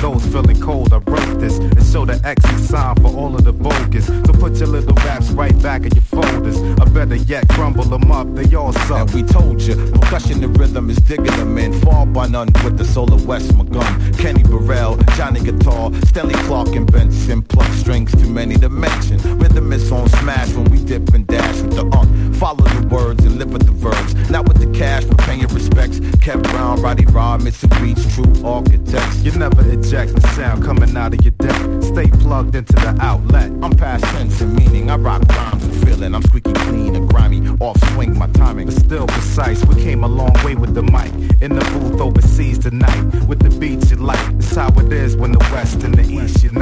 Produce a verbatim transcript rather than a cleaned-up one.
ghost feeling cold. I wrote this and show the exit sign for all of the bogus. So put your little raps right back in your folders. Or better yet, crumble them up, they all suck. And we told you, percussion and rhythm is digging them in. Fall by none with the soul of Wes McGum, Kenny Burrell, Johnny Guitar, Stanley Clark and Benson. Pluck strings, too many to mention. Rhythm is on smash when we dip and dash with the unk. Follow the words and live with the verbs. Not with the cash, but paying your respects. Kev Brown, Roddy Rod, Missing Beats, true architects. You never eject the sound coming out of your deck. Stay plugged into the outlet. I'm past tense and meaning. I rock rhymes and feeling. I'm squeaky clean and grimy. Off swing my timing, but still precise. We came a long way with the mic. In the booth overseas tonight. With the beats you like. It's how it is when the West and the East unite.